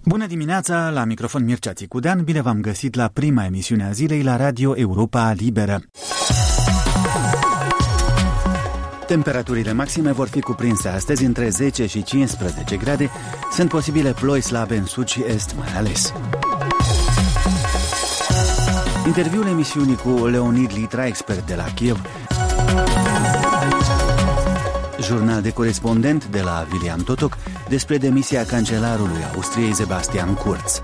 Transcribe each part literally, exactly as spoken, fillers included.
Bună dimineața, la microfon Mircea Țicudean, bine v-am găsit la prima emisiune a zilei la Radio Europa Liberă. Temperaturile maxime vor fi cuprinse astăzi între zece și cincisprezece grade, sunt posibile ploi slabe în sud și est mai ales. Interviul emisiunii cu Leonid Litra, expert de la Kiev, jurnal de corespondent de la William Totok despre demisia cancelarului Austriei Sebastian Kurz.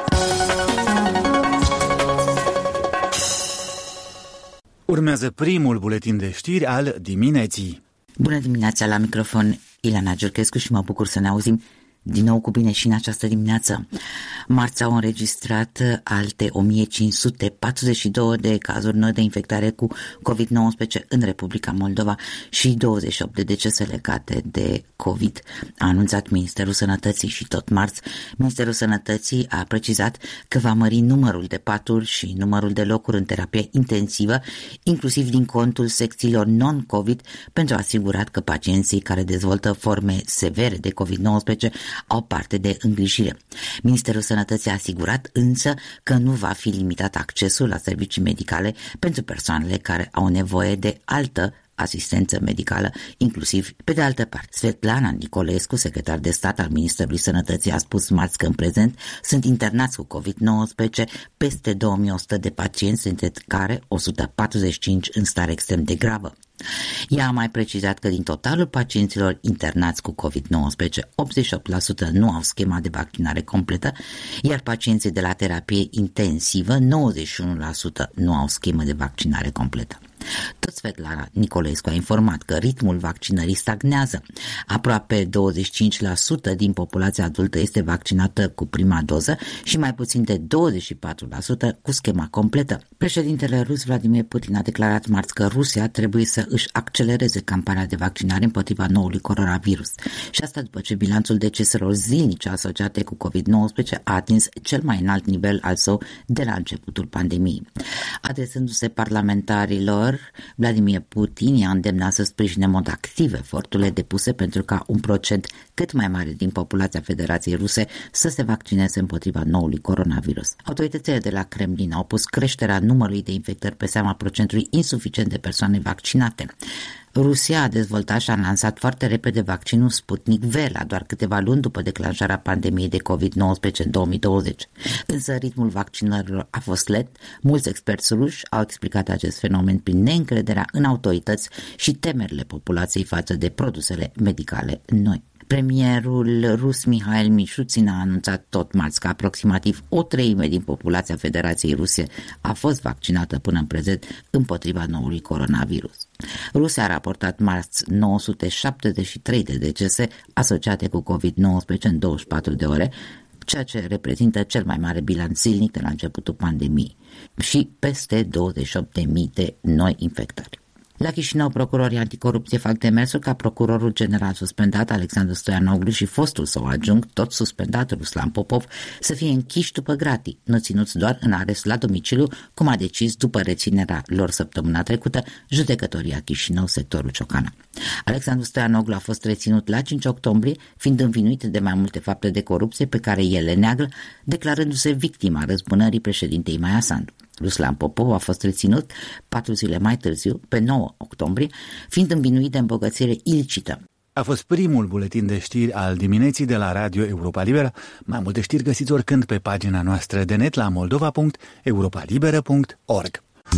Urmează primul buletin de știri al dimineții. Bună dimineața, la microfon Ilana Giurchescu și mă bucur să ne auzim din nou cu bine și în această dimineață. Marți au înregistrat alte o mie cinci sute patruzeci și două de cazuri noi de infectare cu covid nouăsprezece în Republica Moldova și douăzeci și opt de decese legate de COVID, a anunțat Ministerul Sănătății. Și tot marți, Ministerul Sănătății a precizat că va mări numărul de paturi și numărul de locuri în terapie intensivă, inclusiv din contul secțiilor non-COVID, pentru a asigura că pacienții care dezvoltă forme severe de covid nouăsprezece au parte de îngrijire. Ministerul Sănătății a asigurat însă că nu va fi limitat accesul la servicii medicale pentru persoanele care au nevoie de altă asistență medicală, inclusiv pe de altă parte. Svetlana Nicolescu, secretar de stat al Ministerului Sănătății, a spus marți că în prezent sunt internați cu covid nouăsprezece peste două mii o sută de pacienți, dintre care o sută patruzeci și cinci în stare extrem de gravă. Ea a mai precizat că din totalul pacienților internați cu covid nouăsprezece, optzeci și opt la sută nu au schema de vaccinare completă, iar pacienții de la terapie intensivă, nouăzeci și unu la sută nu au schemă de vaccinare completă. Tot Svetlana Nicolescu a informat că ritmul vaccinării stagnează. Aproape douăzeci și cinci la sută din populația adultă este vaccinată cu prima doză și mai puțin de douăzeci și patru la sută cu schema completă. Președintele rus Vladimir Putin a declarat marți că Rusia trebuie să își accelereze campania de vaccinare împotriva noului coronavirus. Și asta după ce bilanțul deceselor zilnice asociate cu covid nouăsprezece a atins cel mai înalt nivel al său de la începutul pandemiei. Adresându-se parlamentarilor, Vladimir Putin i-a îndemnat să sprijine în mod activ eforturile depuse pentru ca un procent cât mai mare din populația Federației Ruse să se vaccineze împotriva noului coronavirus. Autoritățile de la Kremlin au pus creșterea numărului de infectări pe seama procentului insuficient de persoane vaccinate. Rusia a dezvoltat și a lansat foarte repede vaccinul Sputnik V la doar câteva luni după declanșarea pandemiei de covid nouăsprezece în două mii douăzeci. Însă ritmul vaccinărilor a fost lent. Mulți experți ruși au explicat acest fenomen prin neîncrederea în autorități și temerile populației față de produsele medicale noi. Premierul rus Mihail Mishustin a anunțat tot marți că aproximativ o treime din populația Federației Ruse a fost vaccinată până în prezent împotriva noului coronavirus. Rusia a raportat marți nouă sute șaptezeci și trei de decese asociate cu covid nouăsprezece în douăzeci și patru de ore, ceea ce reprezintă cel mai mare bilanț zilnic de la începutul pandemiei, și peste douăzeci și opt de mii de noi infectări. La Chișinău, procurorii anticorupție fac demersul ca procurorul general suspendat Alexandru Stoianoglu și fostul său adjunct, tot suspendat Ruslan Popov, să fie închiși după gratii, nu ținuți doar în arest la domiciliu, cum a decis după reținerea lor săptămâna trecută judecătoria Chișinău, sectorul Ciocana. Alexandru Stoianoglu a fost reținut la cinci octombrie, fiind învinuit de mai multe fapte de corupție pe care el le neagă, declarându-se victima răzbunării președintei Maia Sandu. Ruslan Popov a fost reținut patru zile mai târziu, pe nouă octombrie, fiind învinuit de îmbogățire ilicită. A fost primul buletin de știri al dimineții de la Radio Europa Liberă. Mai multe știri găsiți oricând pe pagina noastră de net la moldova punct europa liberă punct org.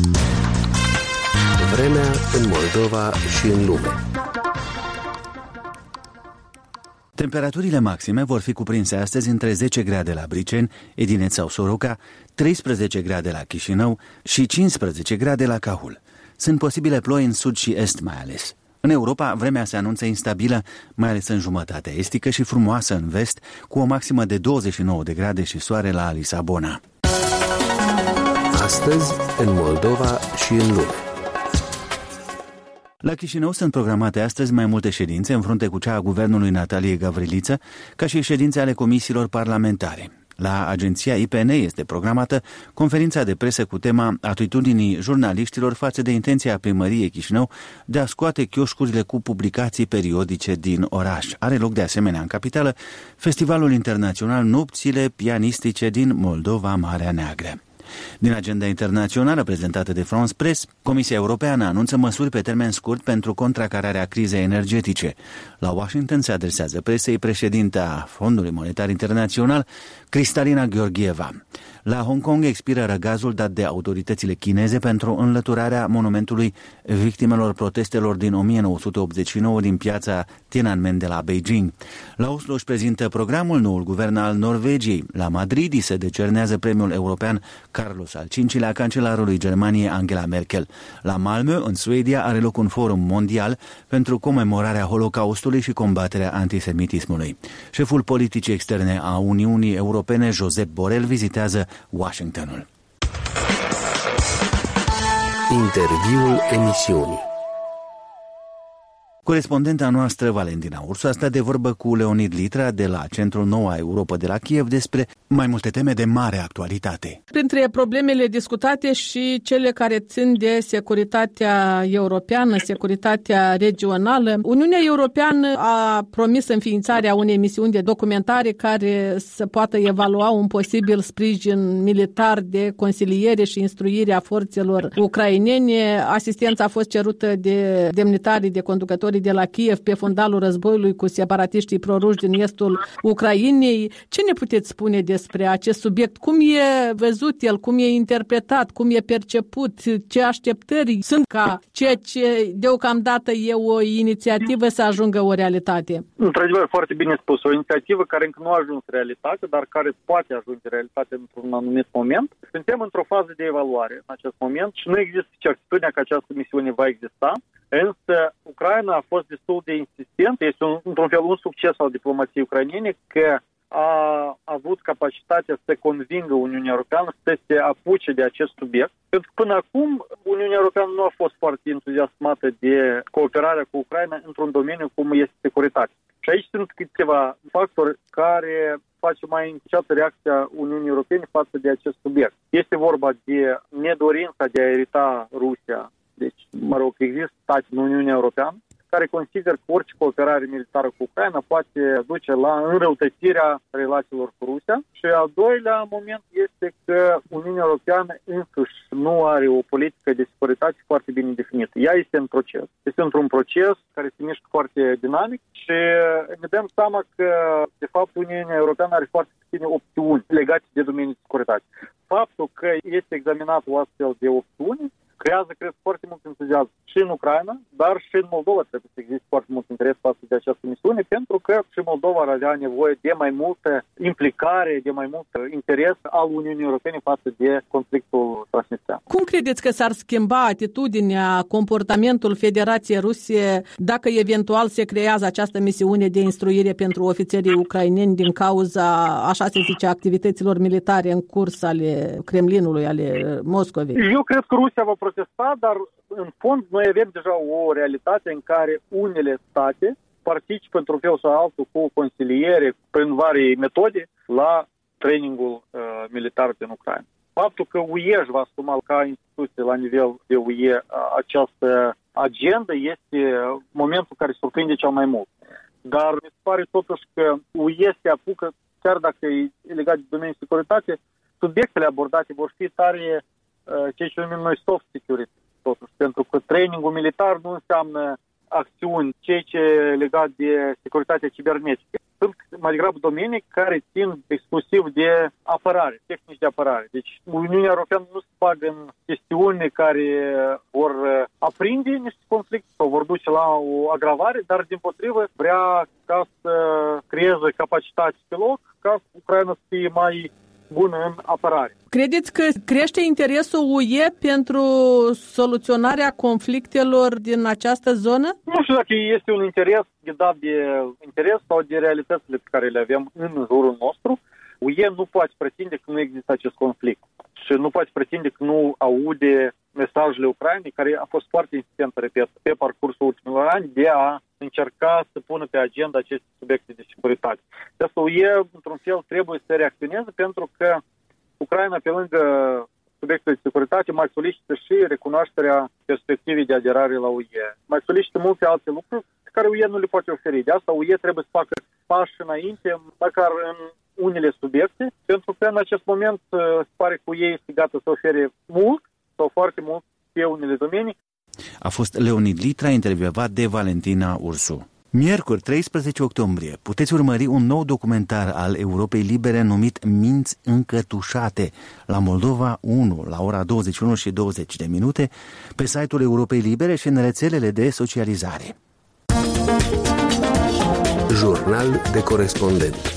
Vremea în Moldova și în lume. Temperaturile maxime vor fi cuprinse astăzi între zece grade la Briceni, Edineț sau Soroca, treisprezece grade la Chișinău și cincisprezece grade la Cahul. Sunt posibile ploi în sud și est mai ales. În Europa, vremea se anunță instabilă, mai ales în jumătatea estică, și frumoasă în vest, cu o maximă de douăzeci și nouă de grade și soare la Lisabona. Astăzi, în Moldova și în lume. La Chișinău sunt programate astăzi mai multe ședințe în frunte cu cea a guvernului Natalie Gavriliță, ca și ședințe ale comisiilor parlamentare. La agenția I P N este programată conferința de presă cu tema atitudinii jurnaliștilor față de intenția primăriei Chișinău de a scoate chioșcurile cu publicații periodice din oraș. Are loc de asemenea în capitală Festivalul Internațional Nopțile Pianistice din Moldova, Marea Neagră. Din agenda internațională prezentată de France Press, Comisia Europeană anunță măsuri pe termen scurt pentru contracararea crizei energetice. La Washington se adresează presei președinta Fondului Monetar Internațional, Kristalina Georgieva. La Hong Kong expiră răgazul dat de autoritățile chineze pentru înlăturarea monumentului victimelor protestelor din o mie nouă sute optzeci și nouă din piața Tiananmen de la Beijing. La Oslo își prezintă programul noul guvern al Norvegiei. La Madrid îi se decernează premiul european Carlos al cincilea cancelarului Germaniei Angela Merkel. La Malmö, în Suedia, are loc un forum mondial pentru comemorarea Holocaustului și combaterea antisemitismului. Șeful politicii externe a Uniunii Europene, Josep Borrell, vizitează Washingtonul. Interviul emisiunii. Corespondenta noastră, Valentina Ursu, a stat de vorbă cu Leonid Litra de la Centrul Noua Europa de la Kiev despre mai multe teme de mare actualitate. Printre problemele discutate și cele care țin de securitatea europeană, securitatea regională, Uniunea Europeană a promis înființarea unei misiuni de documentare care să poată evalua un posibil sprijin militar de consiliere și instruire a forțelor ucrainene. Asistența a fost cerută de demnitarii, de conducători de la Kiev pe fundalul războiului cu separatiștii proruși din estul Ucrainei. Ce ne puteți spune despre acest subiect? Cum e văzut el? Cum e interpretat? Cum e perceput? Ce așteptări sunt ca ceea ce deocamdată e o inițiativă să ajungă o realitate? Într-adevăr, foarte bine spus. O inițiativă care încă nu a ajuns realitate, dar care poate ajunge realitate într-un anumit moment. Suntem într-o fază de evaluare în acest moment și nu există certitudinea că această misiune va exista. Însă, Ucraina a fost destul de insistentă, este un, într-un fel un succes al diplomației ucrainene că a avut capacitatea să convingă Uniunea Europeană să se apuce de acest subiect. Pentru că până acum Uniunea Europeană nu a fost foarte entuziasmată de cooperarea cu Ucraina într-un domeniu cum este securitatea. Și aici sunt câteva factori care face mai înceată reacția Uniunii Europene față de acest subiect. Este vorba de nedorința de a erita Rusia. Deci, mă rog, există state în Uniunea Europeană care consideră că orice cooperare militară cu Ucraina poate duce la înrăutățirea relațiilor cu Rusia. Și al doilea moment este că Uniunea Europeană însuși nu are o politică de securitate foarte bine definită. Ea este în proces. Este într-un proces care se mișcă foarte dinamic și ne dăm seama că, de fapt, Uniunea Europeană are foarte puține opțiuni legate de domeniul de securitate. Faptul că este examinat o astfel de opțiuni creează, cred, foarte mult entuziasm și în Ucraina, dar și în Moldova trebuie să existe foarte mult interes față de această misiune, pentru că și Moldova ar avea nevoie de mai multă implicare, de mai mult interes al Uniunii Europene față de conflictul transnistrean. Cum credeți că s-ar schimba atitudinea, comportamentul Federației Ruse dacă eventual se creează această misiune de instruire pentru ofițerii ucraineni din cauza, așa se zice, activităților militare în curs ale Kremlinului, ale Moscovei? Eu cred că Rusia va protesta, dar în fond noi avem deja o realitate în care unele state participă într-un fel sau altul cu consiliere, prin vari metode, la trainingul uh, militar din Ucraina. Faptul că U E își va asuma ca instituție la nivel de U E această agendă este momentul care surprinde cel mai mult. Dar mi se pare totuși că U E se apucă, chiar dacă e legat de domeniul securitate, subiectele abordate vor fi tare ceea ce numim noi soft security, totuși, pentru că trainingul militar nu înseamnă acțiuni, ceea ce e legat de securitatea cibernetică. Sunt mai degrabă domenii care țin exclusiv de apărare, tehnici de apărare. Deci Uniunea Europeană nu se bagă în chestiuni care vor aprinde niște conflicte sau vor duce la o agravare, dar dimpotrivă vrea ca să creeze capacitate pe loc, ca Ucraina să fie mai bună în apărare. Credeți că crește interesul U E pentru soluționarea conflictelor din această zonă? Nu știu dacă este un interes ghidat de interes sau de realitățile pe care le avem în jurul nostru. U E nu poate pretinde că nu există acest conflict și nu poate pretinde că nu aude mesajele Ucrainei, care a fost foarte insistent, repet, pe parcursul ultimilor ani, de a încerca să pună pe agenda aceste subiecte de securitate. De asta U E, într-un fel, trebuie să reacționeze pentru că Ucraina, pe lângă subiectul de securitate, mai solicită și recunoașterea perspectivei de aderare la U E. Mai solicită multe alte lucruri pe care U E nu le poate oferi. De asta U E trebuie să facă pași înainte, măcar în unele subiecte, pentru că în acest moment se pare că U E este gata să ofere mult sau foarte mult pe unele domenii. A fost Leonid Litra, intervievat de Valentina Ursu. Miercuri, treisprezece octombrie, puteți urmări un nou documentar al Europei Libere numit Minți încătușate la Moldova unu, la ora douăzeci și unu și douăzeci de minute, pe site-ul Europei Libere și în rețelele de socializare. Jurnal de corespondent.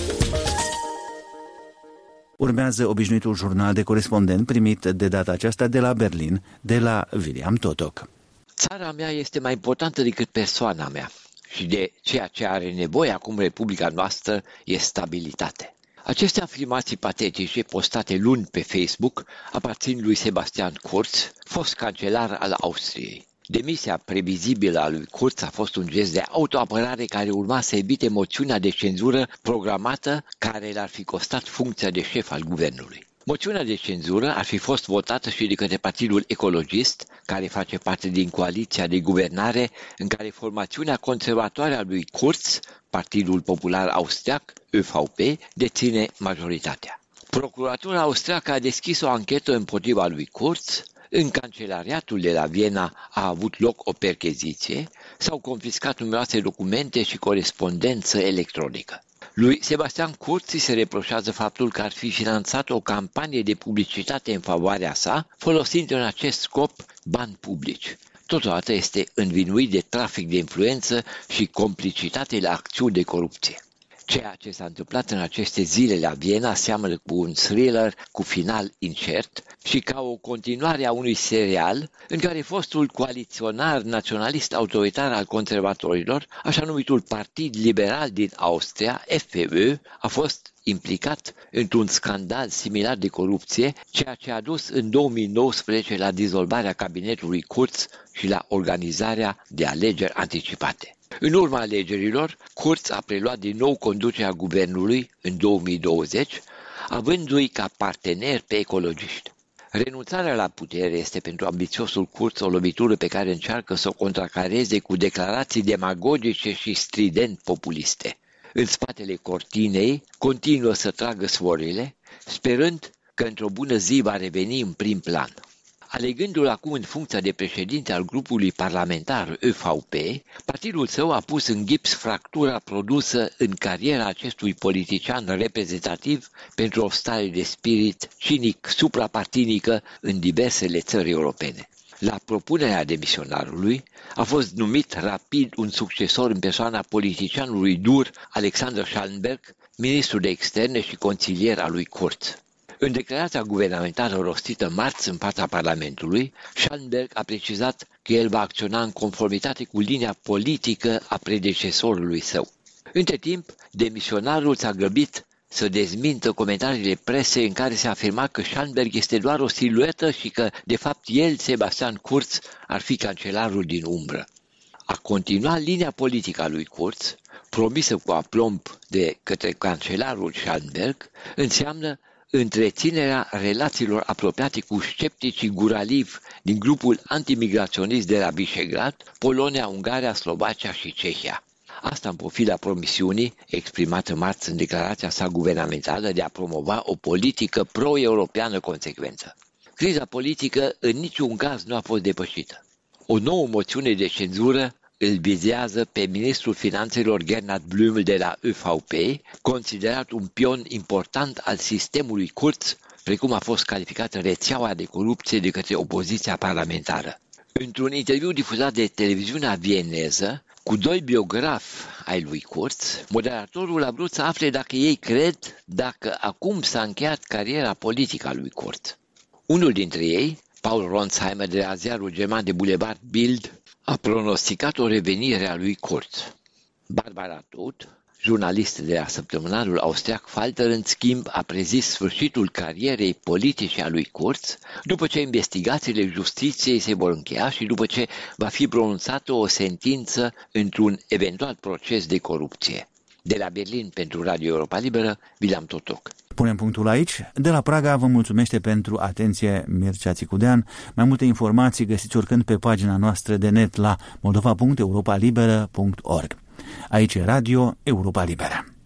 Urmează obișnuitul jurnal de corespondent primit de data aceasta de la Berlin, de la William Totok. Țara mea este mai importantă decât persoana mea și de ceea ce are nevoie acum Republica noastră e stabilitate. Aceste afirmații patetice postate luni pe Facebook aparțin lui Sebastian Kurz, fost cancelar al Austriei. Demisia previzibilă a lui Kurz a fost un gest de autoapărare care urma să evite moțiunea de cenzură programată care l-ar fi costat funcția de șef al guvernului. Moțiunea de cenzură ar fi fost votată și de către Partidul Ecologist, care face parte din coaliția de guvernare în care formațiunea conservatoare a lui Kurz, Partidul Popular Austriac, Ö V P, deține majoritatea. Procuratura austriacă a deschis o anchetă împotriva lui Kurz. În cancelariatul de la Viena a avut loc o percheziție, s-au confiscat numeroase documente și corespondență electronică. Lui Sebastian Kurz se reproșează faptul că ar fi finanțat o campanie de publicitate în favoarea sa, folosind în acest scop bani publici. Totodată este învinuit de trafic de influență și complicitate la acțiuni de corupție. Ceea ce s-a întâmplat în aceste zile la Viena seamănă cu un thriller cu final incert și ca o continuare a unui serial în care fostul coaliționar naționalist autoritar al conservatorilor, așa numitul Partid Liberal din Austria, F P Ö, a fost implicat într-un scandal similar de corupție, ceea ce a dus în două mii nouăsprezece la dizolvarea cabinetului Kurz și la organizarea de alegeri anticipate. În urma alegerilor, Kurz a preluat din nou conducerea guvernului în două mii douăzeci, avându-i ca partener pe ecologiști. Renunțarea la putere este pentru ambițiosul Kurz o lovitură pe care încearcă să o contracareze cu declarații demagogice și strident populiste. În spatele cortinei continuă să tragă svorile, sperând că într-o bună zi va reveni în prim plan. Alegându-l acum în funcția de președinte al grupului parlamentar Ö V P, partidul său a pus în gips fractura produsă în cariera acestui politician reprezentativ pentru o stare de spirit cinic suprapartinică în diversele țări europene. La propunerea demisionarului a fost numit rapid un succesor în persoana politicianului dur Alexander Schallenberg, ministru de externe și consilier al lui Kurz. În declarația guvernamentală rostită marți în fața Parlamentului, Schallenberg a precizat că el va acționa în conformitate cu linia politică a predecesorului său. Între timp, demisionarul s-a grăbit să dezmintă comentariile presei în care se afirma că Schallenberg este doar o siluetă și că, de fapt, el, Sebastian Kurz, ar fi cancelarul din umbră. A continua linia politică a lui Kurz, promisă cu aplomb de către cancelarul Schallenberg, înseamnă întreținerea relațiilor apropiate cu scepticii guralivi din grupul antimigraționist de la Visegrad, Polonia, Ungaria, Slovacia și Cehia. Asta în pofida promisiunii exprimată marți în declarația sa guvernamentală de a promova o politică pro-europeană consecventă. Criza politică în niciun caz nu a fost depășită. O nouă moțiune de cenzură îl vizează pe ministrul finanțelor Gernot Blümel de la Ö V P, considerat un pion important al sistemului Kurz, precum a fost calificată rețeaua de corupție de către opoziția parlamentară. Într-un interviu difuzat de televiziunea vieneză, cu doi biografi ai lui Kurz, moderatorul a vrut să afle dacă ei cred dacă acum s-a încheiat cariera politică a lui Kurz. Unul dintre ei, Paul Ronsheimer de la ziarul german de Boulevard Bild, a pronosticat o revenire a lui Kurz. Barbara Todt, jurnalistă de la săptămânalul austriac Falter, în schimb, a prezis sfârșitul carierei politice a lui Kurz, după ce investigațiile justiției se vor încheia și după ce va fi pronunțată o sentință într-un eventual proces de corupție. De la Berlin pentru Radio Europa Liberă, Vilam Totoc. Punem punctul aici. De la Praga vă mulțumește pentru atenție Mircea Țicudean. Mai multe informații găsiți oricând pe pagina noastră de net la moldova punct europa liberă punct org. Aici e Radio Europa Liberă.